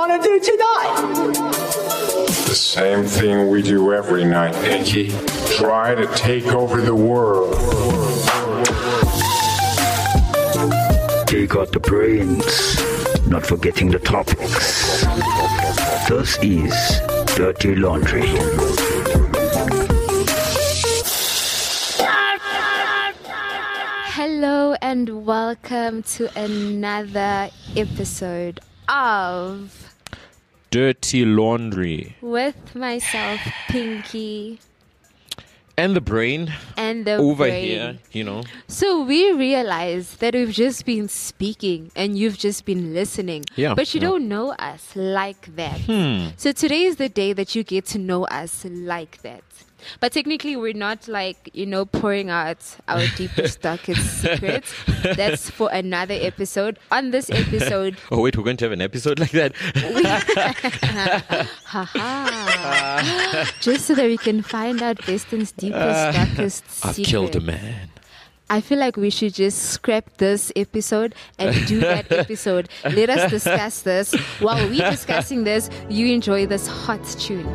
want to do tonight? The same thing we do every night, Pinky. Try to take over the world. Take out the brains, not forgetting the topics. This is Dirty Laundry. Hello and welcome to another episode of Dirty Laundry. With myself, Pinky. And the brain. And the over brain. Here, you know. So we realized that we've just been speaking and you've just been listening. Yeah. But you don't know us like that. So today is the day that you get to know us like that. But technically, we're not pouring out our deepest, darkest secrets. That's for another episode. On this episode... Oh, wait, we're going to have an episode like that? Just so that we can find out Beston's deepest, darkest secret. I've killed a man. I feel like we should just scrap this episode and do that episode. Let us discuss this. While we're discussing this, you enjoy this hot tune.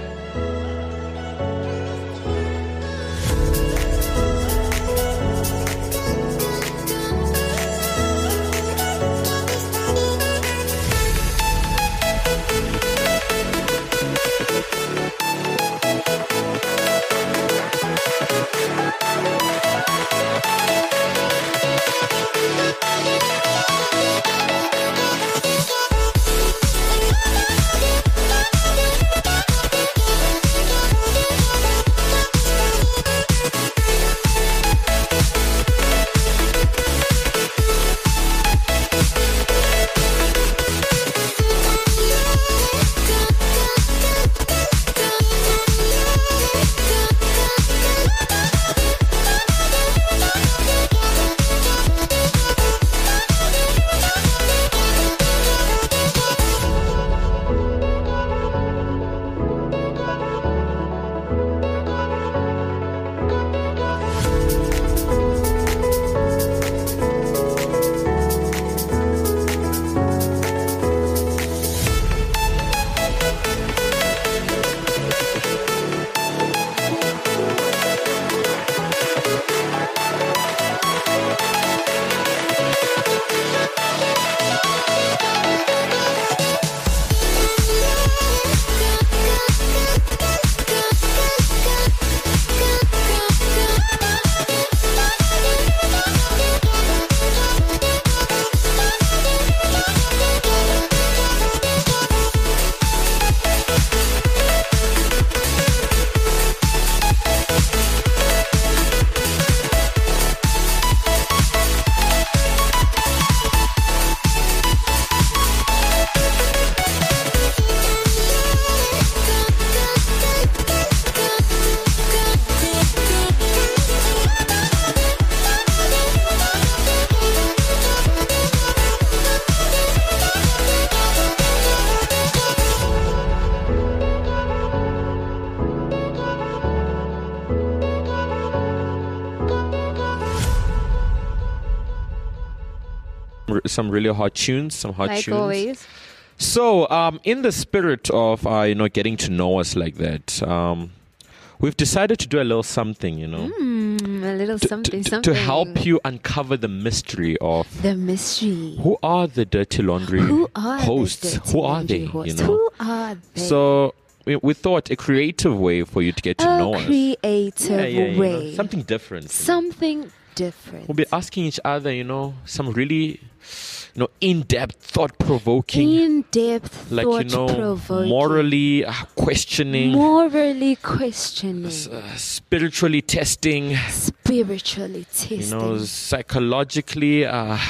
Some really hot tunes, some hot like tunes. Always. So, in the spirit of getting to know us like that, we've decided to do a little something, A little something. to help you uncover the mystery of the mystery. Who are the Dirty Laundry hosts? Who are they? Who are they? So we thought a creative way for you to get to know us. Creative way. Something different. Something different. We'll be asking each other, some really, in-depth, thought-provoking. Thought-provoking. Morally questioning. Spiritually testing. Psychologically.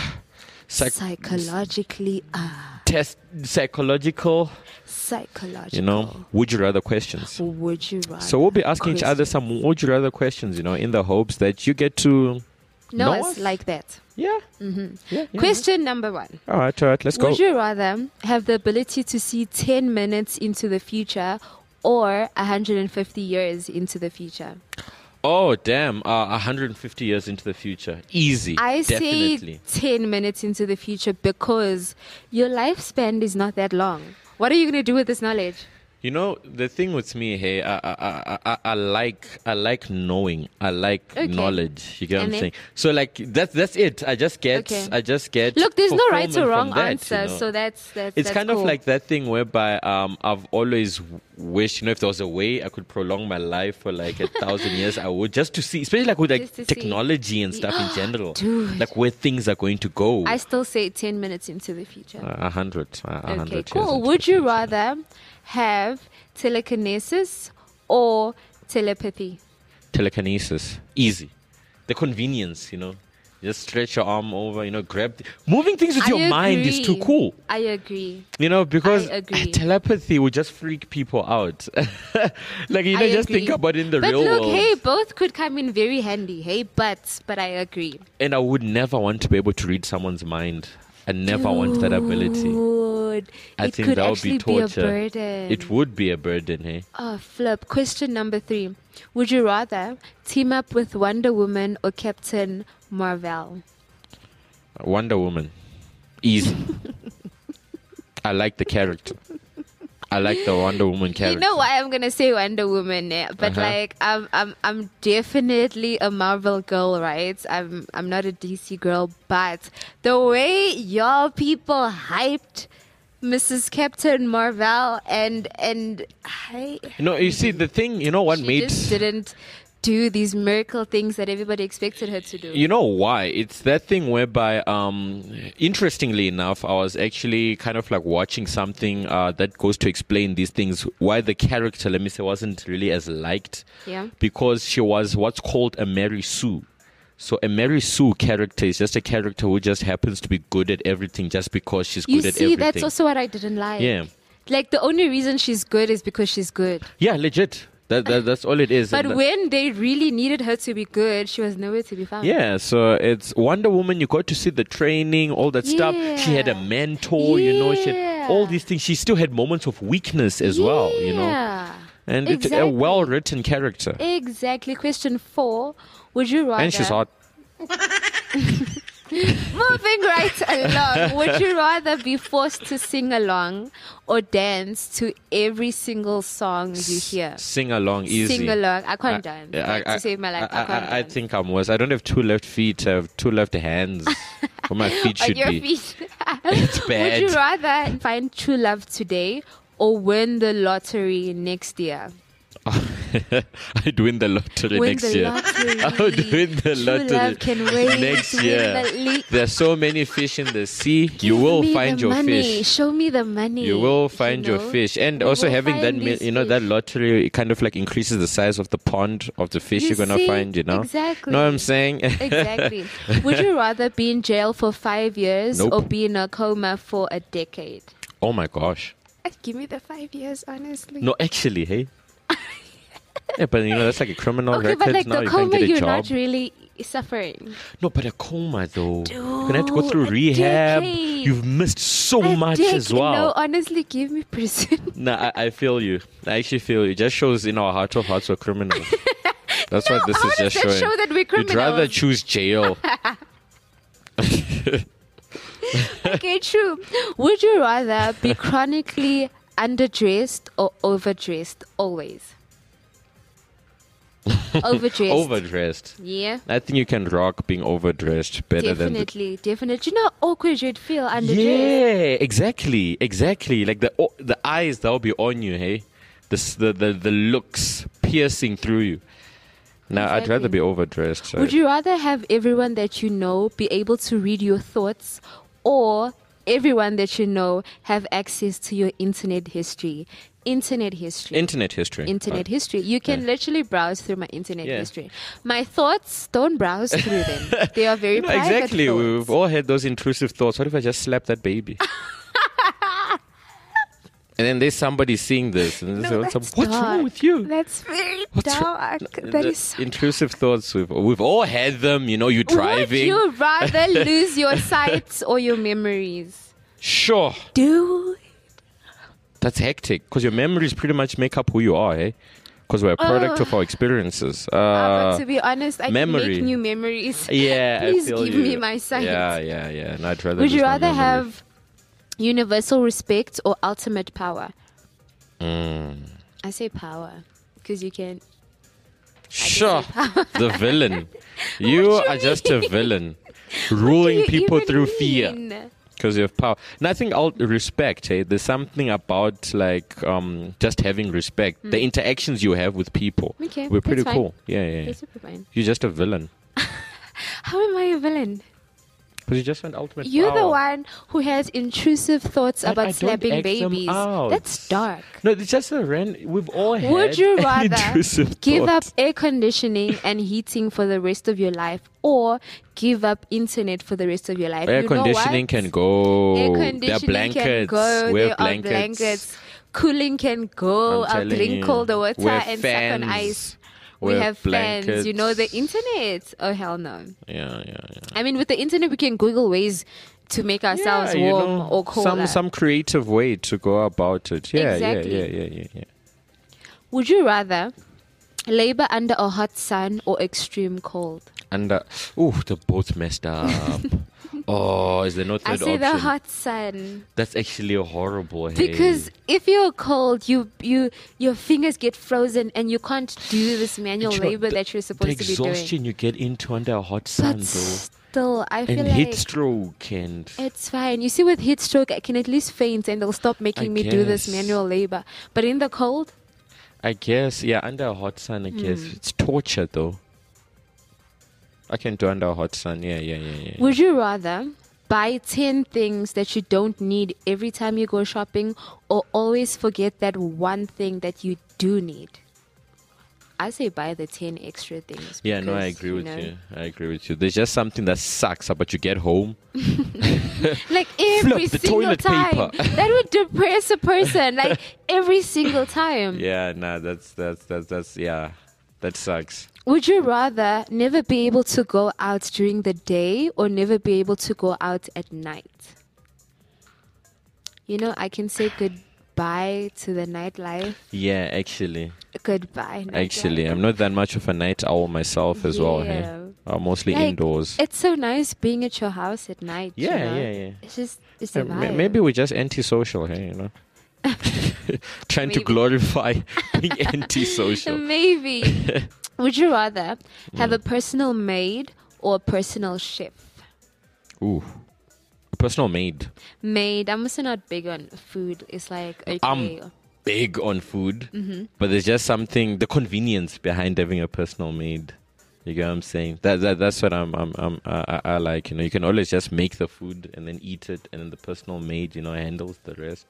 Psychological. Would you rather questions. Would you rather? So we'll be asking each other some would you rather questions, in the hopes that you get to know us like that. Yeah. Question number 1. All right, let's go. Would you rather have the ability to see 10 minutes into the future or 150 years into the future? Oh, damn. 150 years into the future. Easy. Definitely. Say 10 minutes into the future because your lifespan is not that long. What are you going to do with this knowledge? You know, the thing with me, hey, I like knowing. I like knowledge. You get what I'm saying? So like that's it. I just get. Look, there's no right or fulfillment wrong from that, answer. you know? So that's It's kind cool. of like that thing whereby I've always wished, if there was a way I could prolong my life for like 1,000 years, I would, just to see, especially like with like Just to see. technology and stuff in general, Dude. like where things are going to go. I still say 10 minutes into the future. 100. Okay, years cool. into Would the you future. rather have telekinesis or telepathy? Telekinesis, easy. The convenience, just stretch your arm over, grab. Moving things with I your mind is too agree. cool. I agree. Because I agree. telepathy would just freak people out. Like, I just agree. think about it in the but real look, world. hey, both could come in very handy. Hey, but I agree. And I would never want to be able to read someone's mind. I never want that ability. Dude, I it think could that would actually be torture. a burden. It would be a burden, hey? Oh, flip. Question number 3. Would you rather team up with Wonder Woman or Captain Marvel? Wonder Woman. Easy. I like the character. I like the Wonder Woman character. You know why I'm gonna say Wonder Woman, but like I'm definitely a Marvel girl, right? I'm not a DC girl, but the way y'all people hyped Mrs. Captain Marvel and You see, the thing, what she made... just didn't do these miracle things that everybody expected her to do. You know why? It's that thing whereby, interestingly enough, I was actually kind of like watching something that goes to explain these things, why the character, let me say, wasn't really as liked. Yeah. Because she was what's called a Mary Sue. So a Mary Sue character is just a character who just happens to be good at everything just because she's You good at see, everything. that's also what I didn't like. Yeah. Like the only reason she's good is because she's good. Yeah, legit. That's all it is. But And when they really needed her to be good, she was nowhere to be found. yeah, so it's Wonder Woman. You got to see the training, all that stuff. She had a mentor, she had all these things. She still had moments of weakness as well, Yeah. And it's a Exactly. well-written character. Exactly. Question 4. Would you rather... And she's hot. Moving right along. Would you rather be forced to sing along or dance to every single song you hear? Sing along, easy. Sing along. I can't dance. Like, to save my life, I can't I dance. think I'm worse. I don't have 2 left feet. I have 2 left hands. Where my feet On should your be. feet. It's bad. Would you rather find true love today or win the lottery next year? I'd win the lottery Win next the year. lottery. I would win the True lottery love can wait. next Win year. the le- There are so many fish in the sea. You Give will me find the your money. fish. Show me the money. You will find your know? fish, and You also will having that, find these that fish. lottery, it kind of like increases the size of the pond of the fish You you're gonna see? find. Exactly. Know what I'm saying? Exactly. Would you rather be in jail for 5 years Nope. or be in a coma for a decade? Oh my gosh! Give me the 5 years, honestly. No, actually, hey. Yeah, but that's like a criminal Okay, record but like now. the You can't coma, get a you're job. not really suffering. No, but a coma though. You're gonna have to go through Dude, a rehab. decade. You've missed so much as No, well. honestly, give me prison. Nah, I feel you. I actually feel you. It just shows in our heart of hearts we're criminals. That's what this how is does just that showing. show that we're You'd rather criminals? choose jail. Okay, true. Would you rather be chronically underdressed or overdressed always? Overdressed. Overdressed. Yeah. I think you can rock being overdressed better than the... Definitely. You know how awkward you'd feel underdressed? Yeah, exactly. Like the eyes that will be on you, hey? The looks piercing through you. Now, I'd Exactly. rather be overdressed. Sorry. Would you rather have everyone that you know be able to read your thoughts or everyone that you know have access to your internet history? Internet history. Internet history. Internet history. You can literally browse through my internet Yeah. history. My thoughts, don't browse through them. They are very private Exactly. thoughts. We've all had those intrusive thoughts. What if I just slap that baby? And then there's somebody seeing this. And they say, what's wrong dark. with you? That's very What's wrong? dark. That The is so intrusive thoughts. We've all had them. You're driving. Would you rather lose your sight or your memories? Sure. Dude. That's hectic because your memories pretty much make up who you are, eh? Because we're a product of our experiences. But to be honest, I can memory. make new memories. Yeah, Please I feel give you. me my sight. Yeah. No, I'd rather. Would you lose my rather memory. have universal respect, or ultimate power? Mm. I say power because you can. Sure, the villain. You are just a villain, ruling people through fear because you have power. Nothing out respect. Hey, there's something about like just having respect. The interactions you have with people. Okay, we're pretty that's cool. fine. Yeah. That's super fine. You're just a villain How am I a villain? because you just want ultimate You're power. the one who has intrusive thoughts But I about don't slapping act them babies. out. That's dark. No, it's just a we've all had Would you rather intrusive give up thoughts. air conditioning and heating for the rest of your life, or give up internet for the rest of your life? Air You know conditioning what? can go. Air There are conditioning blankets. can go. Wear There are blankets. Cooling can go. I'm I'll telling drink you. cold water Wear and suck on fans. ice. We Wear have fans. You know, the blankets. internet. Oh, hell no. Yeah. I mean, with the internet, we can Google ways to make ourselves Yeah, warm or colder. Some creative way to go about it. Yeah, Exactly. yeah. Would you rather labor under a hot sun or extreme cold? And they're both messed up. Oh, is there no I third say option? the hot sun. That's actually horrible. Hey. Because if you're cold, your fingers get frozen and you can't do this manual You know, labor the- that you're supposed the to be doing. exhaustion you get into under a hot sun, But though, still, I feel and like heat stroke and it's fine. You see, with heat stroke, I can at least faint and they'll stop making I me do this guess. manual labor. But in the cold, I guess, yeah, under a hot sun, I guess. It's torture, though. I can do under a hot sun, yeah. would you rather buy 10 things that you don't need every time you go shopping, or always forget that one thing that you do need? I say buy the 10 extra things. Yeah, no, I because, agree with know, you. I agree with you. There's just something that sucks about you get home. Like every Flip the single toilet time. paper. That would depress a person. Like every single time. Yeah, nah, that's yeah, that sucks. Would you rather never be able to go out during the day or never be able to go out at night? You know, I can say goodbye to the nightlife. Yeah, actually, Goodbye. actually, nightlife. I'm not that much of a night owl myself as well. Hey, Yeah. I'm mostly Like, indoors. It's so nice being at your house at night. you Yeah, know? yeah. It's a vibe. Maybe we're just antisocial, hey, you know. Trying to Maybe. glorify being antisocial. Maybe. Would you rather have a personal maid or a personal chef? Ooh, a personal maid. Maid, I'm also not big on food. It's like, okay. I'm big on food, but there's just something, the convenience behind having a personal maid. You get what I'm saying? That's what I like. You know, you can always just make the food and then eat it, and then the personal maid, you know, handles the rest.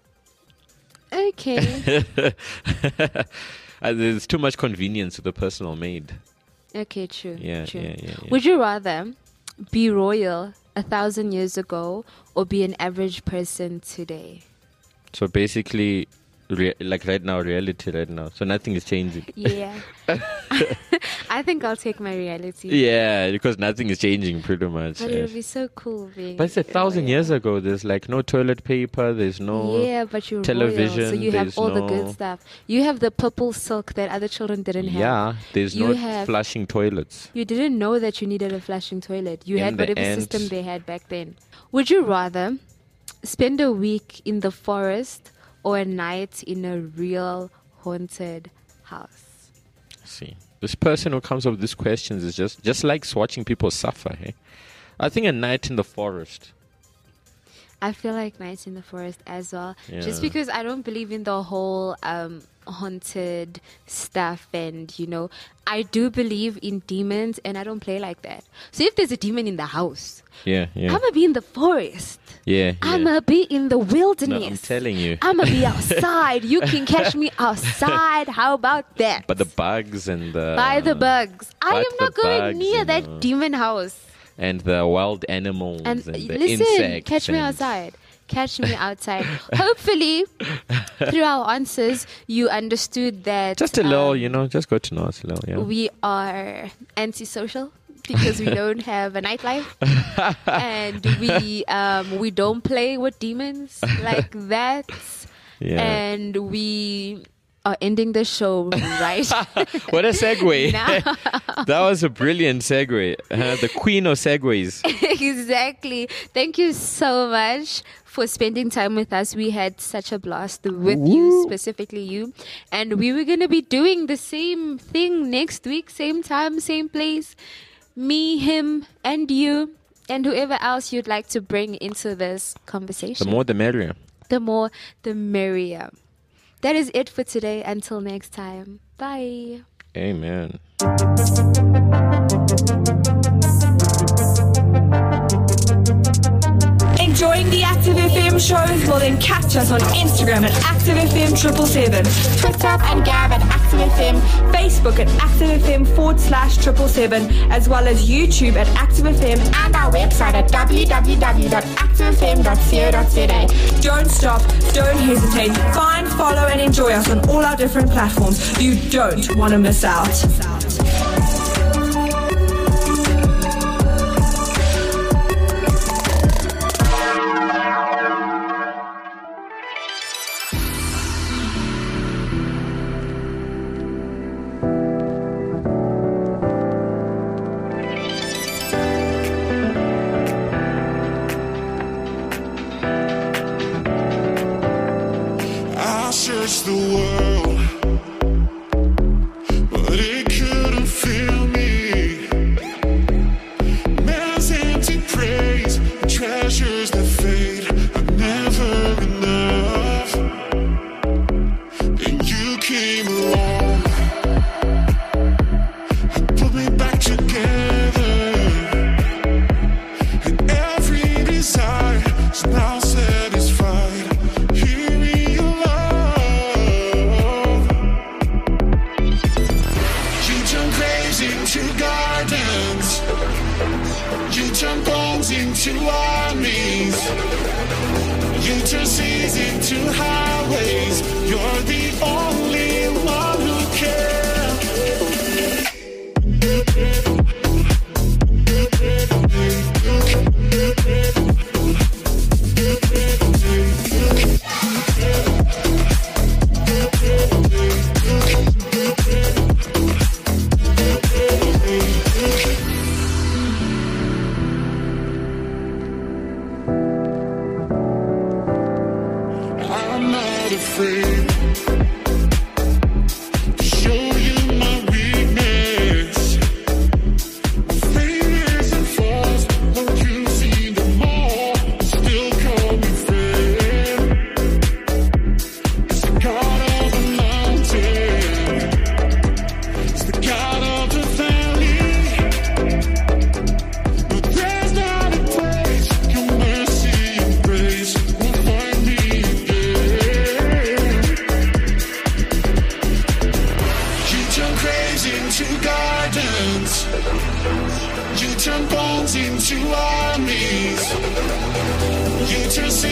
Okay. There's too much convenience with the personal maid. Okay, true. Yeah, true. yeah. Would you rather be royal 1,000 years ago or be an average person today? So basically, like right now, reality right now. So nothing is changing. Yeah. I think I'll take my reality. Yeah, because nothing is changing pretty much. But it would be so cool being. But it's 1,000 years ago. There's like no toilet paper. There's no. Yeah, but you're television, royal, so you have there's all the no- good stuff. You have the purple silk that other children didn't have. Yeah, there's You no have- flushing toilets. You didn't know that you needed a flushing toilet. You In had the whatever end- system they had back then. Would you rather spend a week in the forest or a night in a real haunted house? See, this person who comes up with these questions is just likes watching people suffer. Hey? I think a night in the forest. I feel like nights in the forest as well. Just Yeah. because I don't believe in the whole haunted stuff, and I do believe in demons, and I don't play like that. So if there's a demon in the house, Yeah. I'ma be in the forest. Yeah. I'ma be in the No, wilderness. I'm telling you. I'ma be outside. You can catch me outside. How about that? But the bugs and the. By the bugs. I but am not the going bugs, near you that know. demon house. And the wild animals And and, the listen, insects. catch me and- outside. Catch me outside. Hopefully, through our answers, you understood that Just a little, just go to know us a little, yeah. we are antisocial because we don't have a nightlife, and we don't play with demons like that, Yeah. and we are ending the show right. What a segue. now. That was a brilliant segue. The queen of segues. Exactly. Thank you so much for spending time with us. We had such a blast with you, specifically you. And we were going to be doing the same thing next week, same time, same place. Me, him, and you, and whoever else you'd like to bring into this conversation. The more the merrier. The more the merrier. That is it for today. Until next time. Bye. Amen. Enjoying the Active FM shows? Well, then catch us on Instagram at ActiveFM777, Twitter and Gab at ActiveFM, Facebook at ActiveFM/777, as well as YouTube at ActiveFM and our website at www.activefm.co.za. Don't stop, don't hesitate. Find, follow and enjoy us on all our different platforms. You don't want to miss out. Search the world, but it couldn't fill me. Man's empty praise, treasures that fade are never enough. And you came along and put me back together, and every desire is now satisfied. Into armies, you turn seas into highways. You're the only one who afraid to show you my weakness. Failures and falls, though you've seen them all, still call me friend. It's the God of the mountain, it's the God of the valley. But there's not a place your mercy and grace will find me again. You turn graves into gardens, you turn bones into armies, you turn